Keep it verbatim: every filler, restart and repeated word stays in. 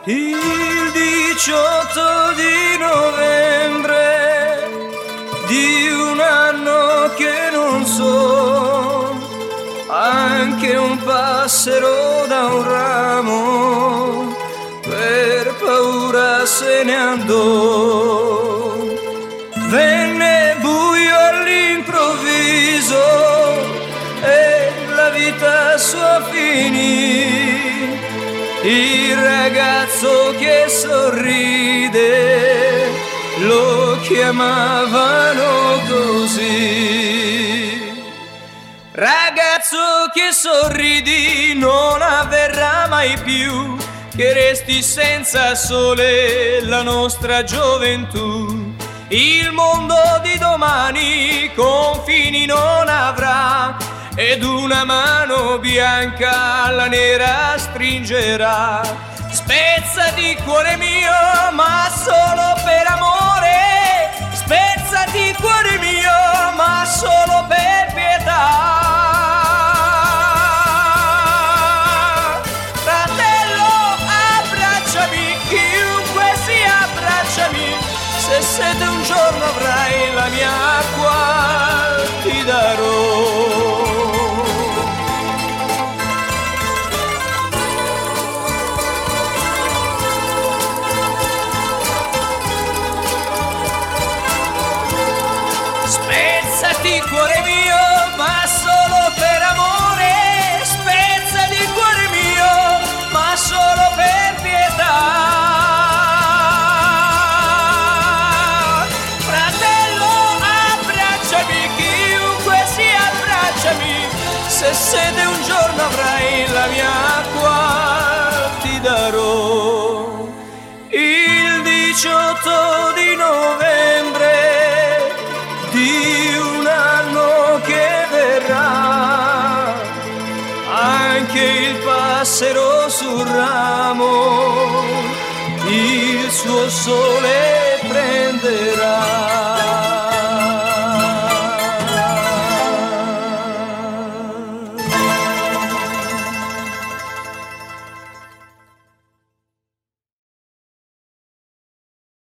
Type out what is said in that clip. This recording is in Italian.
Il diciotto di novembre di un anno che non so, anche un passero da un ramo per paura se ne andò. Venne buio all'improvviso e la vita sua finì. Il ragazzo che sorride lo chiamavano così. Ragazzo che sorridi, non avverrà mai più che resti senza sole la nostra gioventù. Il mondo di domani confini non avrà ed una mano bianca la nera stringerà. Spezzati cuore mio, ma solo per amore. Spezzati cuore mio, ma solo per pietà. Fratello, abbracciami, chiunque sia, abbracciami. Se sete un giorno avrai la mia acqua, ti darò. Spezzati cuore mio, ma solo per amore. Spezzati cuore mio, ma solo per pietà. Fratello, abbracciami, chiunque sia, abbracciami. Se sete un giorno avrai la mia acqua, ti darò. Il diciotto di novembre di un anno che verrà, anche il passero sul ramo il suo sole